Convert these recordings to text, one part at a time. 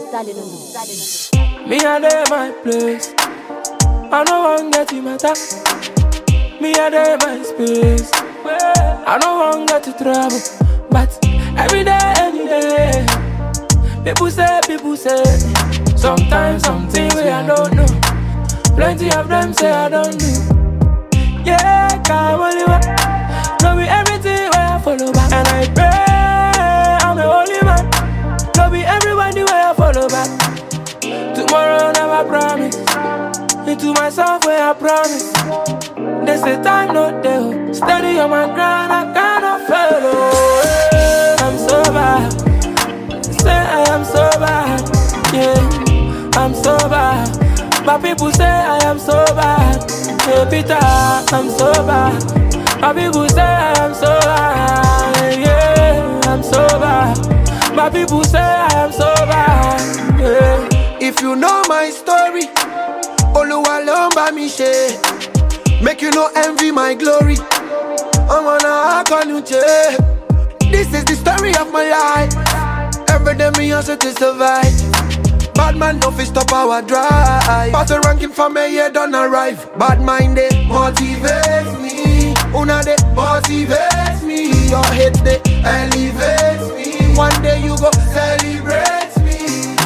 Me a day my place. I no want get you matter. Me a day my space. I no want get you trouble. But every day, any day, people say. Sometimes something where I don't know. Plenty of them say I don't do. Yeah, can't only work. No be everything where I follow back. And I pray I'm the only man. No be everybody where I follow back. Tomorrow never promise. Into myself where I promise. They say time not there. Steady on my grind, I cannot fail. Oh, I'm so bad. They say I am so bad. Yeah, I'm so bad. But people say I am so bad. Hey Peter, I'm so bad. But people say I am so bad. Yeah, I'm so bad. But people say I am so bad. Yeah. If you know my story, Oluwa lomba mi she. Make you no envy my glory. I'm on a akanuche. This is the story of my life. Every day me hustle to survive. Bad man no fi stop our drive. But the ranking for me here don't arrive. Bad mind they motivate me. Una they motivate me. Your hate they elevate me. One day you go celebrate me.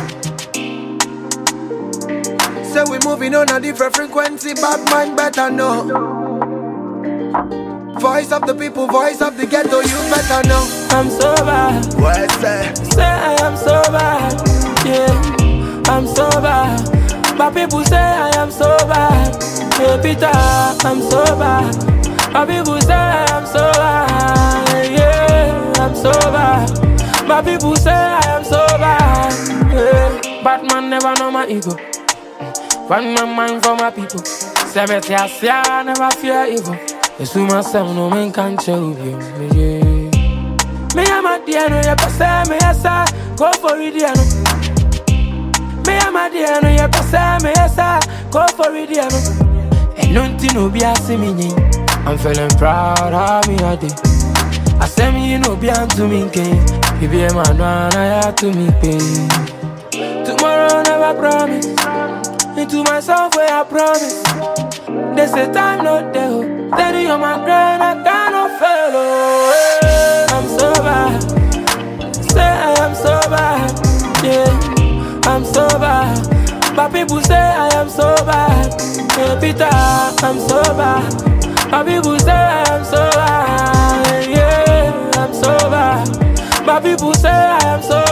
Say we moving on a different frequency. Bad mind better know. Voice of the people, voice of the ghetto, you better know. I'm so bad. What say? Say I am so bad. Yeah, I'm so bad. But people say I am so bad. Hey Peter, I'm so bad. But people say I am so bad. Yeah, I'm so bad. But people say I am so bad. Yeah. Batman never know my ego. Find my mind for my people. Say me I never fear evil. It's to myself, no man can show you. Yeah. Me am a dear, no, you pass me, yes, go for it, dear. Me am a dear, no, you pass me, yes, go for it, dear. And nothing no be a me. I'm feeling proud of me a day. I say me, you know, be to me, you be a man, I have to me pay. Tomorrow never promise. Into myself where I promise. They say time not there. Steady on my grind, I cannot fail. Oh, I'm so bad. Say I am so bad. Yeah, I'm so bad. But people say I am so bad. Hey Peter, I'm so bad. But people say I am so bad. Yeah, I'm so bad. But people say I am so